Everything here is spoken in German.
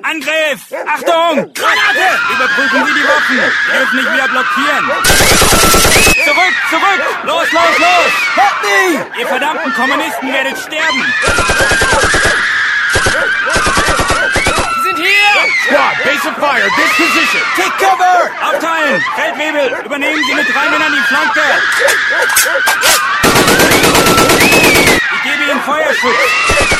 Angriff! Achtung! Granate! Überprüfen Sie die Waffen. Sie dürfen nicht wieder blockieren. Zurück, zurück! Los, los, los! Help me! Ihr verdammten Kommunisten werdet sterben. Sie sind hier! Squad, base of fire, this position. Take cover! Aufteilen! Feldwebel, übernehmen Sie mit 3 Männern die Flanke. Ich gebe Ihnen Feuerschutz.